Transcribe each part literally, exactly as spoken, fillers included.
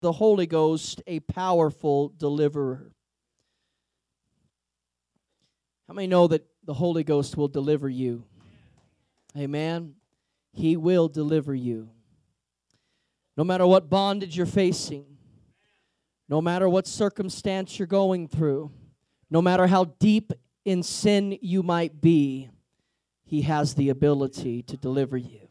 the Holy Ghost a powerful deliverer. How many know that the Holy Ghost will deliver you? Amen. He will deliver you. No matter what bondage you're facing, no matter what circumstance you're going through, no matter how deep in sin you might be, He has the ability to deliver you.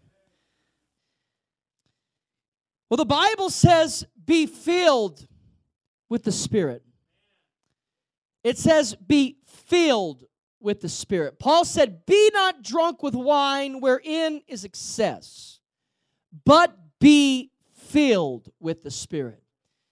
Well, the Bible says, be filled with the Spirit. It says, be filled with the Spirit. Paul said, be not drunk with wine wherein is excess, but be filled with the Spirit.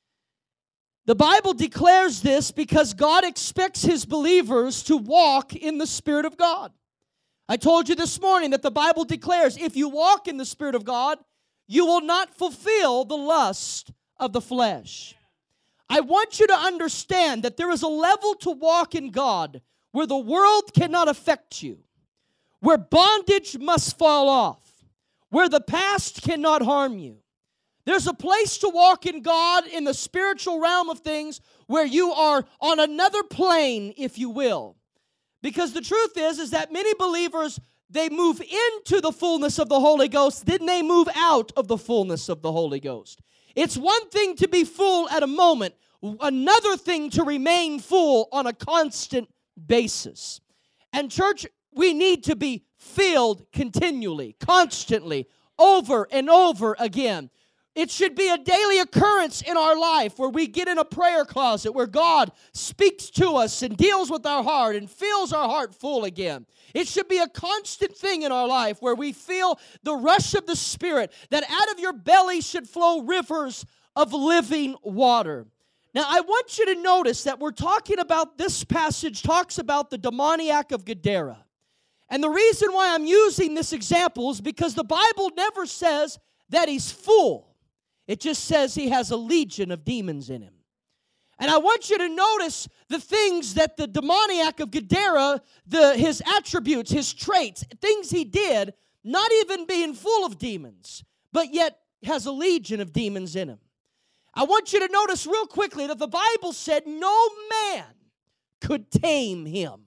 The Bible declares this because God expects His believers to walk in the Spirit of God. I told you this morning that the Bible declares if you walk in the Spirit of God, you will not fulfill the lust of the flesh. I want you to understand that there is a level to walk in God where the world cannot affect you, where bondage must fall off, where the past cannot harm you. There's a place to walk in God in the spiritual realm of things where you are on another plane, if you will. Because the truth is, is that many believers, they move into the fullness of the Holy Ghost, then they move out of the fullness of the Holy Ghost. It's one thing to be full at a moment, another thing to remain full on a constant basis. And church, we need to be filled continually, constantly, over and over again. It should be a daily occurrence in our life where we get in a prayer closet, where God speaks to us and deals with our heart and fills our heart full again. It should be a constant thing in our life where we feel the rush of the Spirit, that out of your belly should flow rivers of living water. Now, I want you to notice that we're talking about, this passage talks about the demoniac of Gadara. And the reason why I'm using this example is because the Bible never says that he's full. It just says he has a legion of demons in him. And I want you to notice the things that the demoniac of Gadara, the, his attributes, his traits, things he did, not even being full of demons, but yet has a legion of demons in him. I want you to notice real quickly that the Bible said no man could tame him.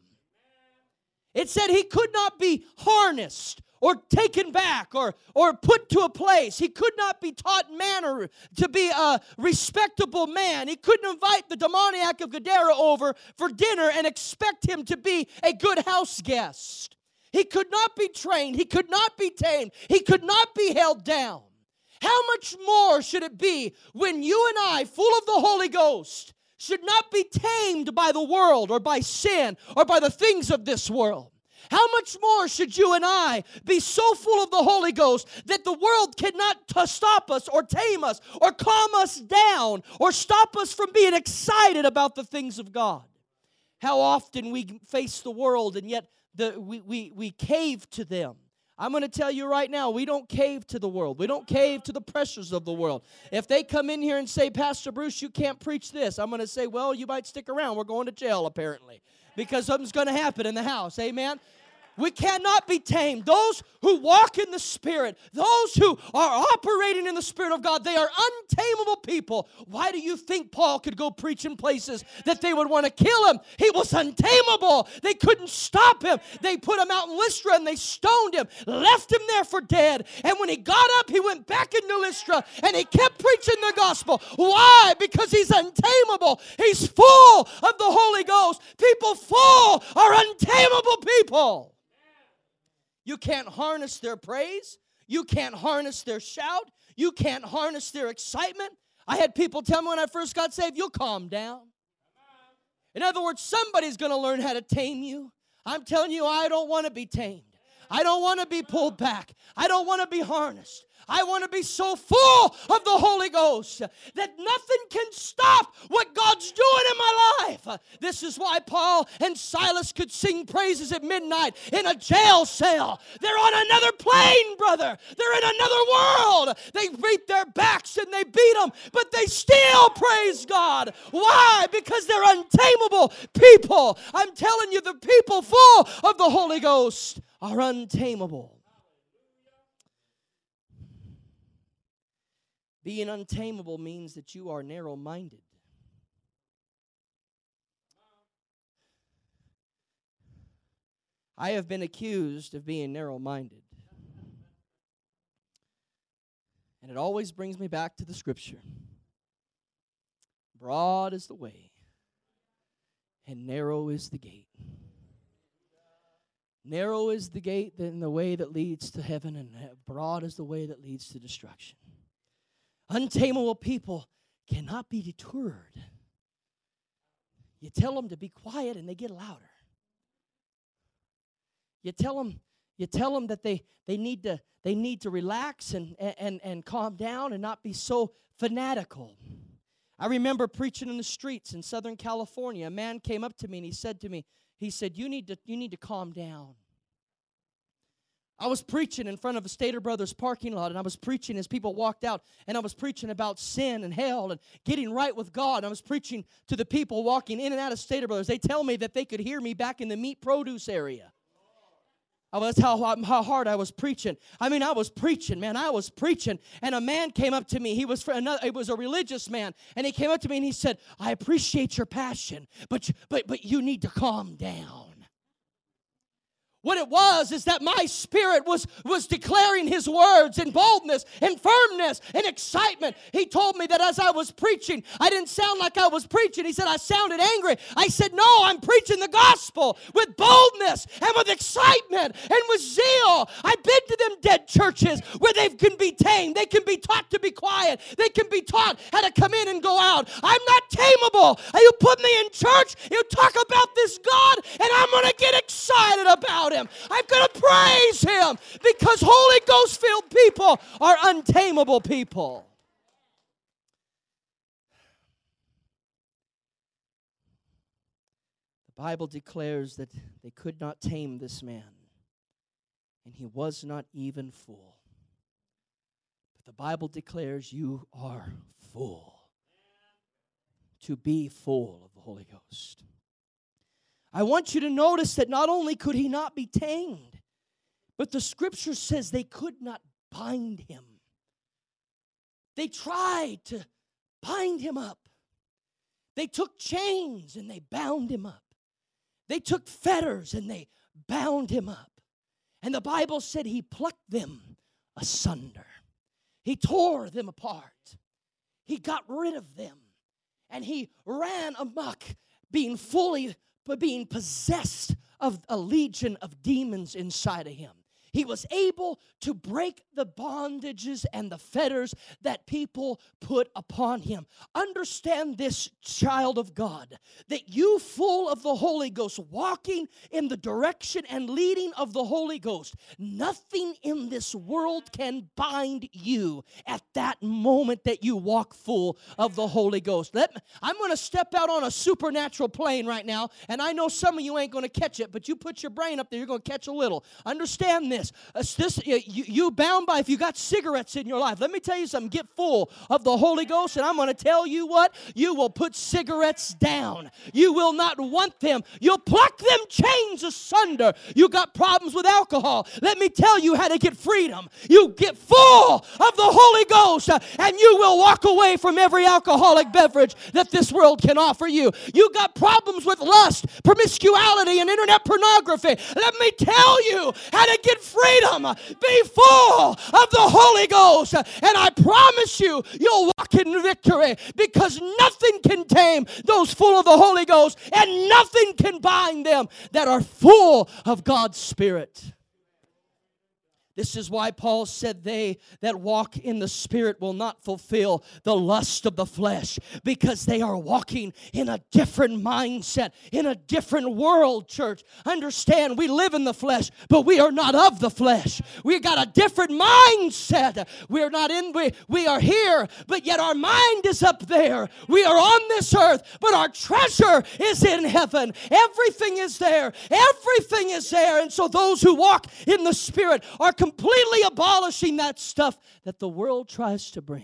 It said he could not be harnessed or taken back, or, or put to a place. He could not be taught manner to be a respectable man. He couldn't invite the demoniac of Gadara over for dinner and expect him to be a good house guest. He could not be trained. He could not be tamed. He could not be held down. How much more should it be when you and I, full of the Holy Ghost, should not be tamed by the world or by sin or by the things of this world? How much more should you and I be so full of the Holy Ghost that the world cannot t- stop us or tame us or calm us down or stop us from being excited about the things of God? How often we face the world and yet the, we, we, we cave to them. I'm going to tell you right now, we don't cave to the world. We don't cave to the pressures of the world. If they come in here and say, Pastor Bruce, you can't preach this, I'm going to say, well, you might stick around. We're going to jail, apparently, because something's going to happen in the house. Amen? We cannot be tamed. Those who walk in the Spirit, those who are operating in the Spirit of God, they are untamable people. Why do you think Paul could go preach in places that they would want to kill him? He was untamable. They couldn't stop him. They put him out in Lystra and they stoned him, left him there for dead. And when he got up, he went back into Lystra and he kept preaching the gospel. Why? Because he's untamable. He's full of the Holy Ghost. People full are untamable people. You can't harness their praise. You can't harness their shout. You can't harness their excitement. I had people tell me when I first got saved, you'll calm down. In other words, somebody's going to learn how to tame you. I'm telling you, I don't want to be tamed. I don't want to be pulled back. I don't want to be harnessed. I want to be so full of the Holy Ghost that nothing can stop what God's doing in my life. This is why Paul and Silas could sing praises at midnight in a jail cell. They're on another plane, brother. They're in another world. They beat their backs and they beat them, but they still praise God. Why? Because they're untamable people. I'm telling you, the people full of the Holy Ghost are untamable. Being untamable means that you are narrow-minded. I have been accused of being narrow-minded. And it always brings me back to the scripture. Broad is the way, and narrow is the gate. Narrow is the gate, then the way that leads to heaven, and broad is the way that leads to destruction. Untamable people cannot be deterred. You tell them to be quiet, and they get louder. You tell them, you tell them that they, they need to they need to relax and, and, and calm down and not be so fanatical. I remember preaching in the streets in Southern California. A man came up to me and he said to me, he said, you need to, you need to calm down. I was preaching in front of a Stater Brothers parking lot, and I was preaching as people walked out, and I was preaching about sin and hell and getting right with God. And I was preaching to the people walking in and out of Stater Brothers. They tell me that they could hear me back in the meat produce area. Oh, that's how, how hard I was preaching. I mean, I was preaching, man. I was preaching. And a man came up to me. He was for another, it was a religious man. And he came up to me and he said, I appreciate your passion, but, but, but you need to calm down. What it was is that my spirit was, was declaring his words in boldness and firmness and excitement. He told me that as I was preaching, I didn't sound like I was preaching. He said I sounded angry. I said, no, I'm preaching the gospel with boldness and with excitement and with zeal. I've been to them dead churches where they can be tamed. They can be taught to be quiet. They can be taught how to come in and go out. I'm not tameable. You put me in church, you talk about this God, and I'm going to get excited about him. I'm going to praise him because Holy Ghost-filled people are untamable people. The Bible declares that they could not tame this man, and he was not even full. But the Bible declares you are full. To be full of the Holy Ghost. I want you to notice that not only could he not be tamed, but the scripture says they could not bind him. They tried to bind him up. They took chains and they bound him up. They took fetters and they bound him up. And the Bible said he plucked them asunder. He tore them apart. He got rid of them. And he ran amok, being fully but being possessed of a legion of demons inside of him. He was able to break the bondages and the fetters that people put upon him. Understand this, child of God, that you full of the Holy Ghost, walking in the direction and leading of the Holy Ghost, nothing in this world can bind you at that moment that you walk full of the Holy Ghost. Let me, I'm going to step out on a supernatural plane right now, and I know some of you ain't going to catch it, but you put your brain up there, you're going to catch a little. Understand this. Uh, this you, you bound by, if you got cigarettes in your life, let me tell you something, get full of the Holy Ghost, and I'm going to tell you what, you will put cigarettes down. You will not want them. You'll pluck them chains asunder. You got problems with alcohol. Let me tell you how to get freedom. You get full of the Holy Ghost, uh, and you will walk away from every alcoholic beverage that this world can offer you. You got problems with lust, promiscuity, and internet pornography. Let me tell you how to get freedom. Be full of the Holy Ghost, and I promise you, you'll walk in victory, because nothing can tame those full of the Holy Ghost, and nothing can bind them that are full of God's Spirit. This is why Paul said they that walk in the Spirit will not fulfill the lust of the flesh, because they are walking in a different mindset, in a different world, church. Understand, we live in the flesh, but we are not of the flesh. We got a different mindset. We're not in, we, we are here, but yet our mind is up there. We are on this earth, but our treasure is in heaven. Everything is there. Everything is there. And so those who walk in the Spirit are completely abolishing that stuff that the world tries to bring.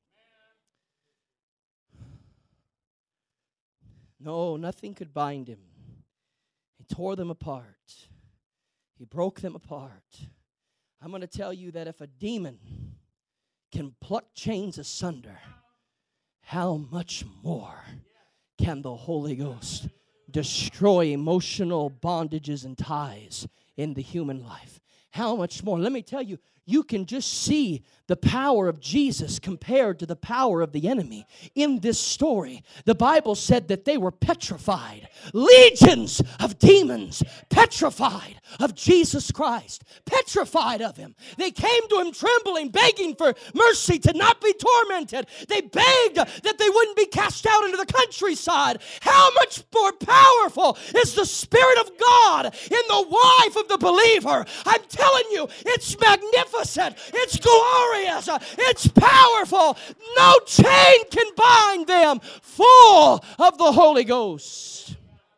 No, nothing could bind him. He tore them apart. He broke them apart. I'm going to tell you that if a demon can pluck chains asunder, how much more can the Holy Ghost destroy emotional bondages and ties in the human life? How much more? Let me tell you, you can just see the power of Jesus compared to the power of the enemy. In this story, the Bible said that they were petrified. Legions of demons petrified of Jesus Christ, petrified of Him. They came to Him trembling, begging for mercy to not be tormented. They begged that they wouldn't be cast out into the countryside. How much more powerful is the Spirit of God in the life of the believer? I'm telling you, it's magnificent. It's glorious. It's powerful. No chain can bind them. Full of the Holy Ghost.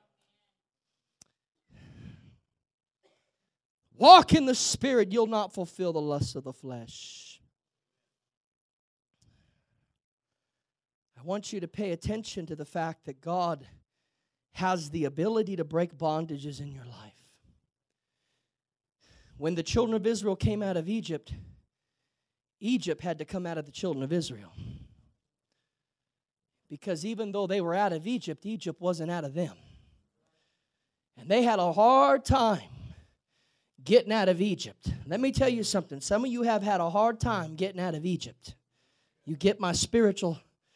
Walk in the Spirit. You'll not fulfill the lusts of the flesh. I want you to pay attention to the fact that God has the ability to break bondages in your life. When the children of Israel came out of Egypt, Egypt had to come out of the children of Israel. Because even though they were out of Egypt, Egypt wasn't out of them. And they had a hard time getting out of Egypt. Let me tell you something. Some of you have had a hard time getting out of Egypt. You get my spiritual...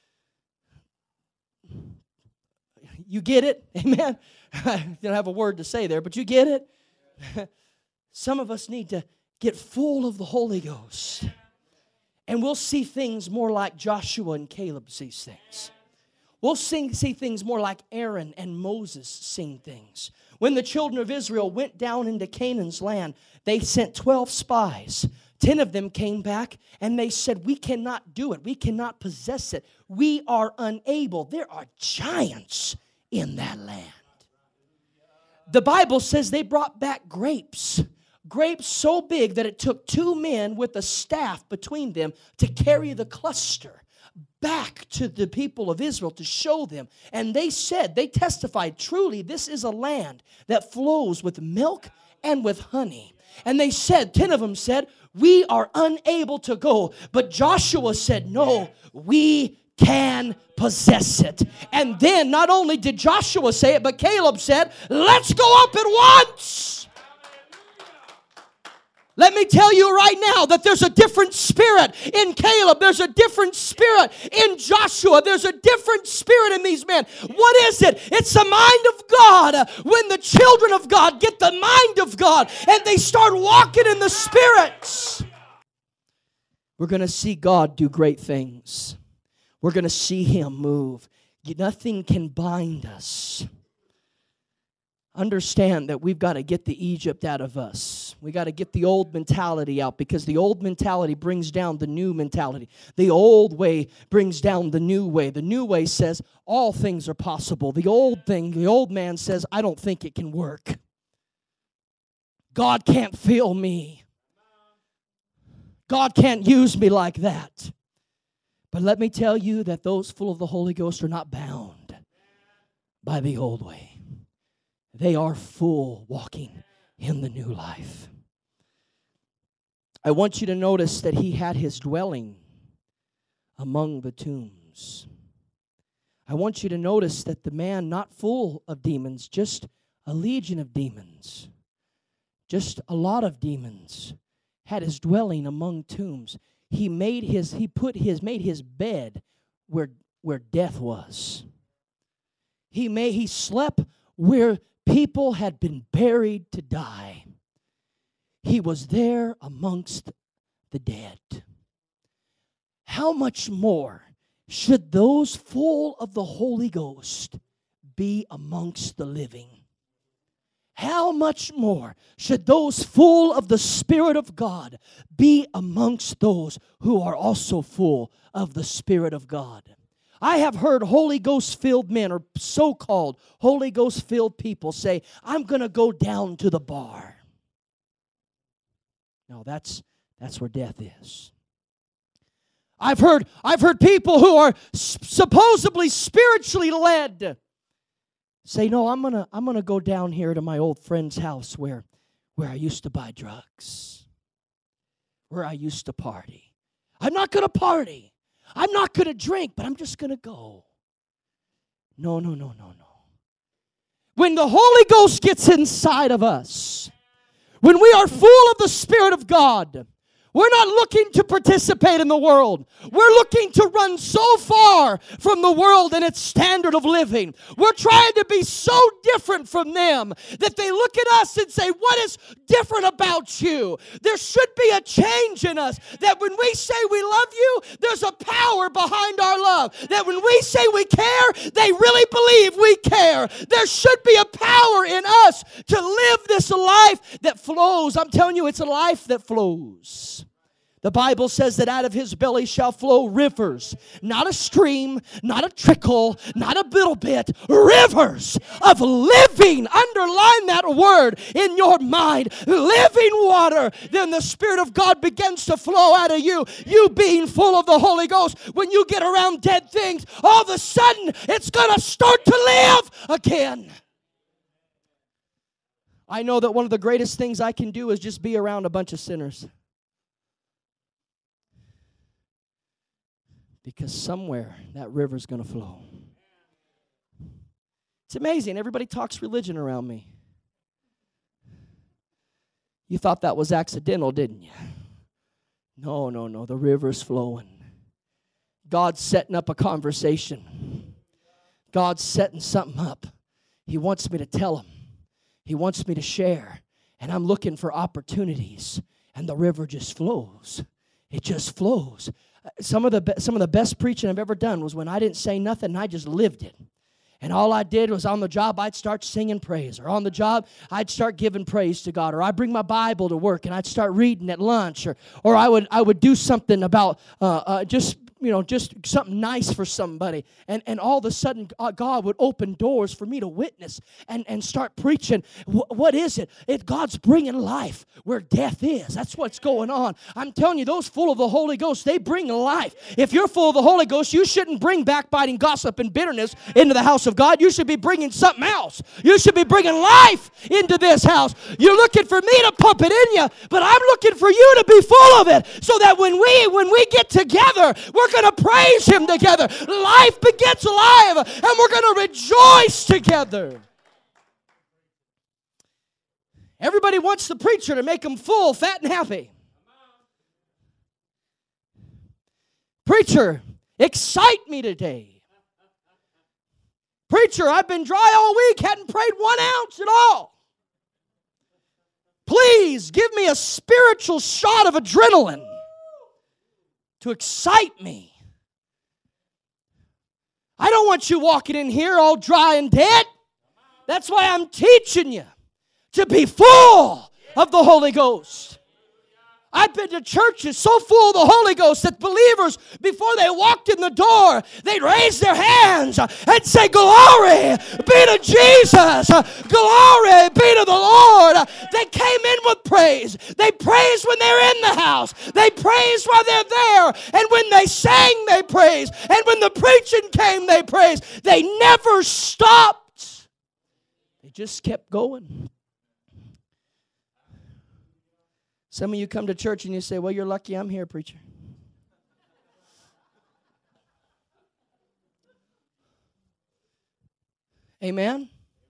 You get it? Amen? I don't have a word to say there, but you get it? Some of us need to get full of the Holy Ghost. And we'll see things more like Joshua and Caleb sees things. We'll sing, see things more like Aaron and Moses sing things. When the children of Israel went down into Canaan's land, they sent twelve spies. Ten of them came back and they said, we cannot do it. We cannot possess it. We are unable. There are giants in that land. The Bible says they brought back grapes. Grapes so big that it took two men with a staff between them to carry the cluster back to the people of Israel to show them. And they said, they testified, truly this is a land that flows with milk and with honey. And they said, ten of them said, we are unable to go. But Joshua said, no, we can possess it. And then not only did Joshua say it, but Caleb said, let's go up at once. Let me tell you right now that there's a different spirit in Caleb. There's a different spirit in Joshua. There's a different spirit in these men. What is it? It's the mind of God. When the children of God get the mind of God and they start walking in the Spirit, we're going to see God do great things. We're going to see Him move. Nothing can bind us. Understand that we've got to get the Egypt out of us. We got to get the old mentality out, because the old mentality brings down the new mentality. The old way brings down the new way. The new way says all things are possible. The old thing, the old man says, I don't think it can work. God can't fill me. God can't use me like that. But let me tell you that those full of the Holy Ghost are not bound by the old way. They are full walking in the new life. I want you to notice that he had his dwelling among the tombs. I want you to notice that the man, not full of demons, just a legion of demons, just a lot of demons, had his dwelling among tombs. He made his, he put his, made his bed where, where death was. He made, he slept where people had been buried to die. He was there amongst the dead. How much more should those full of the Holy Ghost be amongst the living? How much more should those full of the Spirit of God be amongst those who are also full of the Spirit of God? I have heard Holy Ghost-filled men, or so-called Holy Ghost-filled people, say, I'm going to go down to the bar. No, that's, that's where death is. I've heard, I've heard people who are supposedly spiritually led say, no, I'm going to I'm going to go down here to my old friend's house where, where I used to buy drugs, where I used to party. I'm not going to party. I'm not going to drink, but I'm just going to go. No, no, no, no, no. When the Holy Ghost gets inside of us, when we are full of the Spirit of God, we're not looking to participate in the world. We're looking to run so far from the world and its standard of living. We're trying to be so different from them that they look at us and say, what is different about you? There should be a change in us. That when we say we love you, there's a power behind our love. That when we say we care, they really believe we care. There should be a power in us to live this life that flows. I'm telling you, it's a life that flows. The Bible says that out of his belly shall flow rivers, not a stream, not a trickle, not a little bit, rivers of living. Underline that word in your mind. Living water. Then the Spirit of God begins to flow out of you. You being full of the Holy Ghost. When you get around dead things, all of a sudden it's going to start to live again. I know that one of the greatest things I can do is just be around a bunch of sinners. Because somewhere that river's going to flow. It's amazing. Everybody talks religion around me. You thought that was accidental, didn't you? No, no, no. The river's flowing. God's setting up a conversation. God's setting something up. He wants me to tell him. He wants me to share. And I'm looking for opportunities. And the river just flows. It just flows. Some of the be- some of the best preaching I've ever done was when I didn't say nothing and I just lived it. And all I did was on the job, I'd start singing praise. Or on the job, I'd start giving praise to God. Or I'd bring my Bible to work and I'd start reading at lunch. Or or I would I would do something about uh, uh, just, you know, just something nice for somebody. And, and all of a sudden, God would open doors for me to witness and, and start preaching. Wh- what is it? It? God's bringing life where death is. That's what's going on. I'm telling you, those full of the Holy Ghost, they bring life. If you're full of the Holy Ghost, you shouldn't bring backbiting, gossip, and bitterness into the house of God. You should be bringing something else. You should be bringing life into this house. You're looking for me to pump it in you, but I'm looking for you to be full of it so that when we, when we get together, we're going to praise him together. Life begets alive, and we're going to rejoice together. Everybody wants the preacher to make them full, fat, and happy. Preacher, excite me today. Preacher, I've been dry all week, hadn't prayed one ounce at all. Please give me a spiritual shot of adrenaline to excite me. I don't want you walking in here all dry and dead. That's why I'm teaching you to be full of the Holy Ghost. I've been to churches so full of the Holy Ghost that believers, before they walked in the door, they'd raise their hands and say, glory be to Jesus. Glory be to the Lord. They came in with praise. They praise when they're in the house. They praise while they're there. And when they sang, they praise. And when the preaching came, they praised. They never stopped. They just kept going. Some of you come to church and you say, well, you're lucky I'm here, preacher. Amen?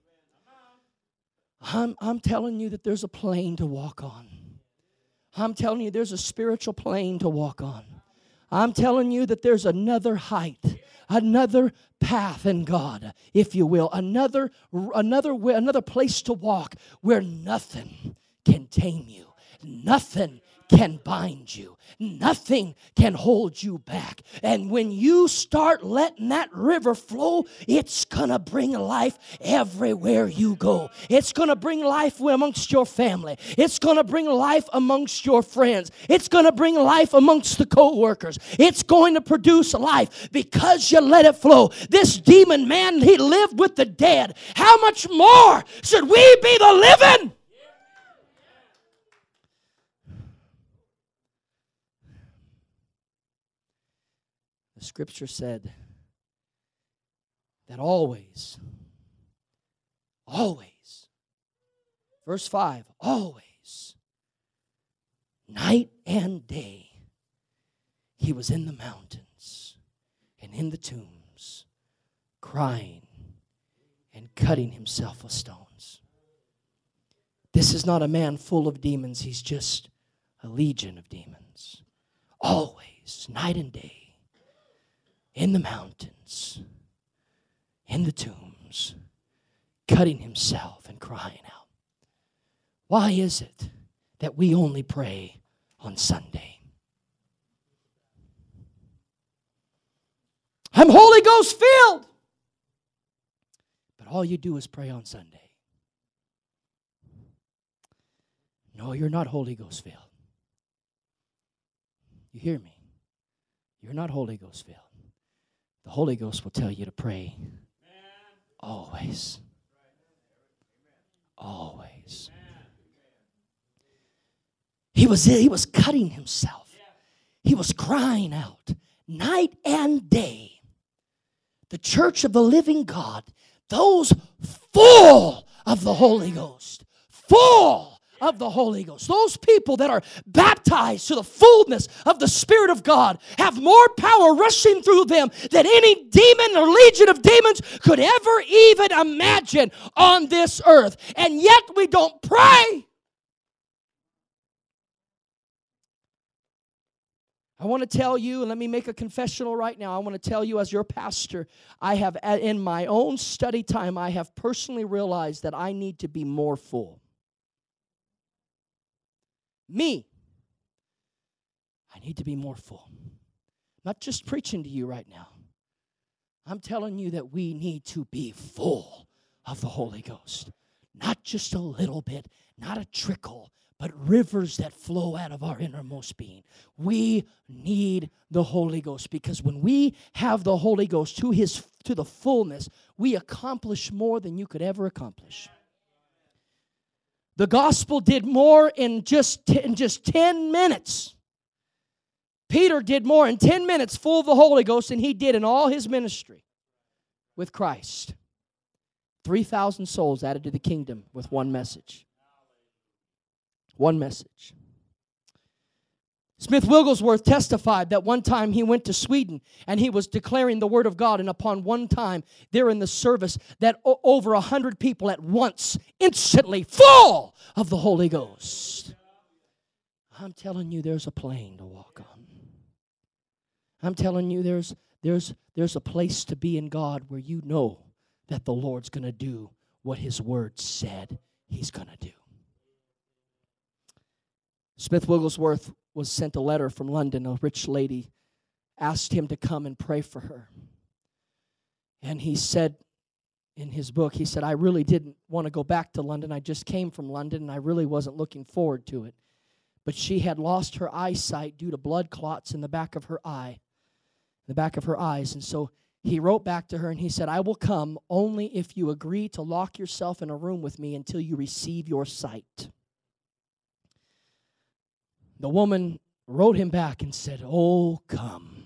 I'm, I'm telling you that there's a plane to walk on. I'm telling you there's a spiritual plane to walk on. I'm telling you that there's another height, another path in God, if you will, another, another, another place to walk where nothing can tame you. Nothing can bind you. Nothing can hold you back. And when you start letting that river flow, it's going to bring life everywhere you go. It's going to bring life amongst your family. It's going to bring life amongst your friends. It's going to bring life amongst the co-workers. It's going to produce life because you let it flow. This demon man, he lived with the dead. How much more should we be the living? Scripture said that always, always, verse five, always, night and day, he was in the mountains and in the tombs, crying and cutting himself with stones. This is not a man full of demons. He's just a legion of demons. Always, night and day, in the mountains, in the tombs, cutting himself and crying out. Why is it that we only pray on Sunday? I'm Holy Ghost filled. But all you do is pray on Sunday. No, you're not Holy Ghost filled. You hear me? You're not Holy Ghost filled. The Holy Ghost will tell you to pray always. Always. He was, he was cutting himself. He was crying out night and day. The church of the living God, those full of the Holy Ghost, full of the Holy Ghost, those people that are baptized to the fullness of the Spirit of God have more power rushing through them than any demon or legion of demons could ever even imagine on this earth. And yet we don't pray. I want to tell you, and let me make a confessional right now. I want to tell you as your pastor, I have, in my own study time, I have personally realized that I need to be more full. Me. I need to be more full. Not just preaching to you right now. I'm telling you that we need to be full of the Holy Ghost. Not just a little bit, not a trickle, but rivers that flow out of our innermost being. We need the Holy Ghost, because when we have the Holy Ghost to his to the fullness, we accomplish more than you could ever accomplish. The gospel did more in just in just ten minutes. Peter did more in ten minutes full of the Holy Ghost than he did in all his ministry with Christ. three thousand souls added to the kingdom with one message. One message. Smith Wigglesworth testified that one time he went to Sweden and he was declaring the word of God, and upon one time there in the service that o- over a hundred people at once, instantly full of the Holy Ghost. I'm telling you, there's a plane to walk on. I'm telling you, there's there's there's a place to be in God where you know that the Lord's going to do what his word said he's going to do. Smith Wigglesworth was sent a letter from London. A rich lady asked him to come and pray for her. And he said in his book, he said, I really didn't want to go back to London. I just came from London, and I really wasn't looking forward to it. But she had lost her eyesight due to blood clots in the back of her eye, the back of her eyes. And so he wrote back to her, and he said, I will come only if you agree to lock yourself in a room with me until you receive your sight. The woman wrote him back and said, oh, come.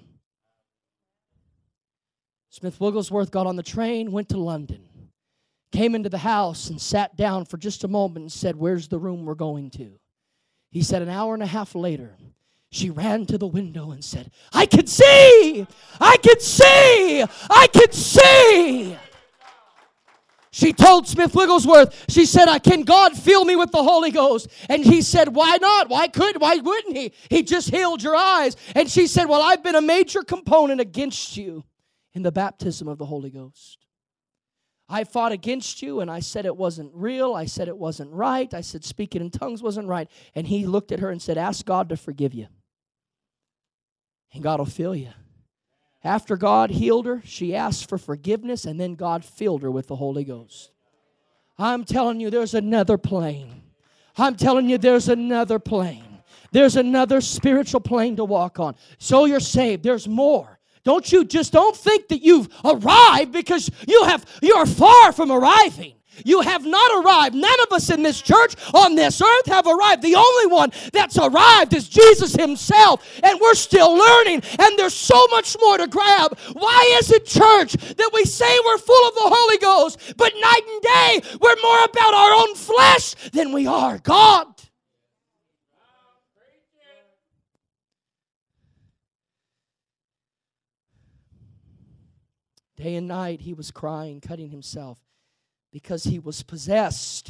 Smith Wigglesworth got on the train, went to London, came into the house and sat down for just a moment and said, where's the room we're going to? He said an hour and a half later, she ran to the window and said, I can see! I can see! I can see! She told Smith Wigglesworth, she said, can God fill me with the Holy Ghost? And he said, why not? Why could? Why wouldn't he? He just healed your eyes. And she said, well, I've been a major component against you in the baptism of the Holy Ghost. I fought against you, and I said it wasn't real. I said it wasn't right. I said speaking in tongues wasn't right. And he looked at her and said, ask God to forgive you. And God will fill you. After God healed her, she asked for forgiveness, and then God filled her with the Holy Ghost. I'm telling you, there's another plane. I'm telling you, there's another plane. There's another spiritual plane to walk on. So you're saved. There's more. Don't you just don't think that you've arrived, because you have you are far from arriving. You have not arrived. None of us in this church on this earth have arrived. The only one that's arrived is Jesus himself. And we're still learning. And there's so much more to grab. Why is it, church, that we say we're full of the Holy Ghost, but night and day we're more about our own flesh than we are God? Day and night he was crying, cutting himself, because he was possessed.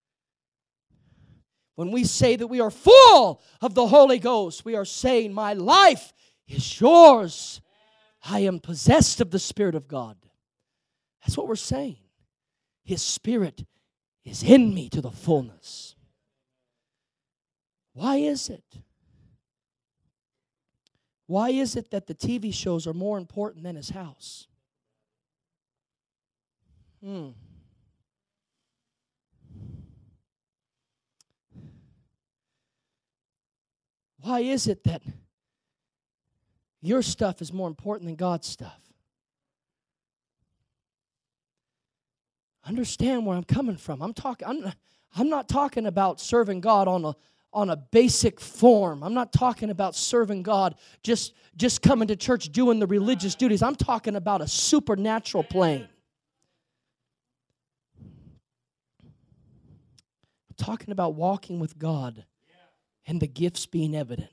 When we say that we are full of the Holy Ghost, we are saying, my life is yours. I am possessed of the Spirit of God. That's what we're saying. His Spirit is in me to the fullness. Why is it? Why is it that the T V shows are more important than His house? Hmm. Why is it that your stuff is more important than God's stuff? Understand where I'm coming from. I'm talking. I'm, I'm not talking about serving God on a on a basic form. I'm not talking about serving God just just coming to church doing the religious duties. I'm talking about a supernatural plane. I'm talking about walking with God and the gifts being evident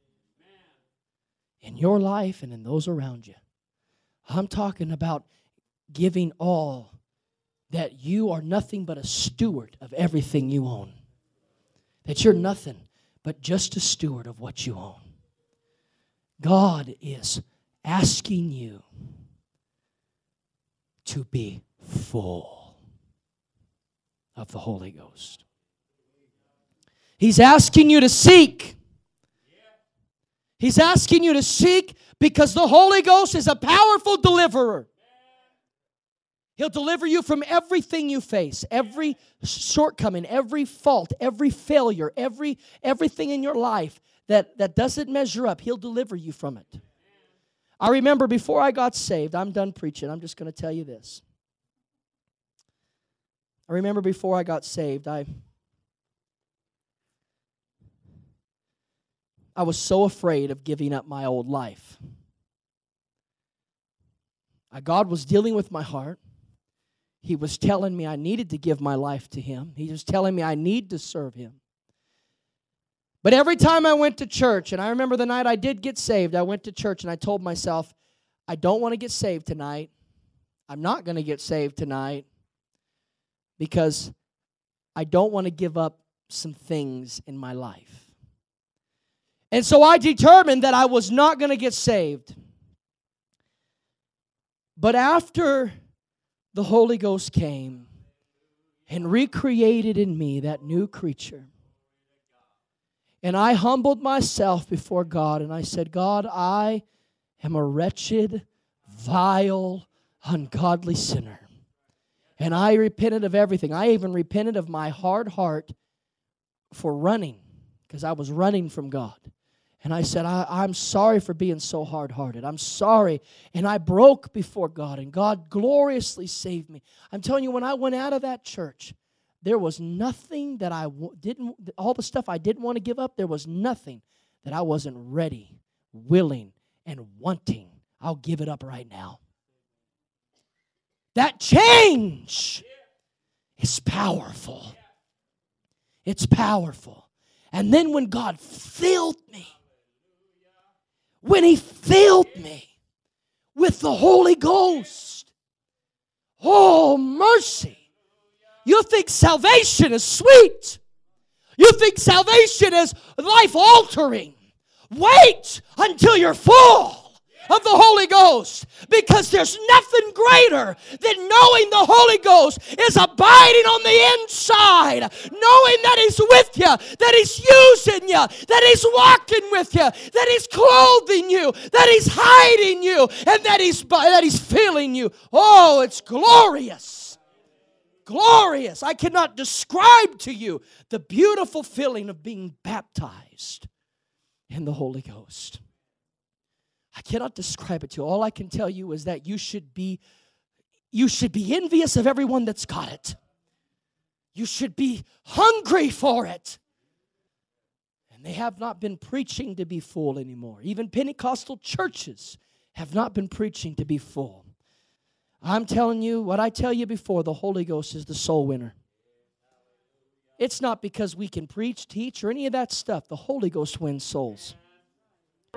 in your life and in those around you. I'm talking about giving all, that you are nothing but a steward of everything you own. That you're nothing but just a steward of what you own. God is asking you to be full of the Holy Ghost. He's asking you to seek. He's asking you to seek because the Holy Ghost is a powerful deliverer. He'll deliver you from everything you face, every shortcoming, every fault, every failure, every everything in your life that, that doesn't measure up. He'll deliver you from it. I remember before I got saved, I'm done preaching, I'm just going to tell you this. I remember before I got saved, I, I was so afraid of giving up my old life. I, God was dealing with my heart. He was telling me I needed to give my life to Him. He was telling me I need to serve Him. But every time I went to church, and I remember the night I did get saved, I went to church and I told myself, I don't want to get saved tonight. I'm not going to get saved tonight because I don't want to give up some things in my life. And so I determined that I was not going to get saved. But after the Holy Ghost came and recreated in me that new creature, and I humbled myself before God, and I said, God, I am a wretched, vile, ungodly sinner. And I repented of everything. I even repented of my hard heart for running, because I was running from God. And I said, I, I'm sorry for being so hard-hearted. I'm sorry. And I broke before God, and God gloriously saved me. I'm telling you, when I went out of that church, there was nothing that I w- didn't, all the stuff I didn't want to give up, there was nothing that I wasn't ready, willing, and wanting. I'll give it up right now. That change is powerful. It's powerful. And then when God filled me, when He filled me with the Holy Ghost, oh, mercy. You think salvation is sweet. You think salvation is life-altering. Wait until you're full of the Holy Ghost, because there's nothing greater than knowing the Holy Ghost is abiding on the inside, knowing that He's with you, that He's using you, that He's walking with you, that He's clothing you, that He's hiding you, and that He's that He's filling you. Oh, it's glorious. Glorious. I cannot describe to you the beautiful feeling of being baptized in the Holy Ghost. I cannot describe it to you. All I can tell you is that you should be you should be envious of everyone that's got it. You should be hungry for it. And they have not been preaching to be full anymore. Even Pentecostal churches have not been preaching to be full. I'm telling you, what I tell you before, the Holy Ghost is the soul winner. It's not because we can preach, teach, or any of that stuff. The Holy Ghost wins souls.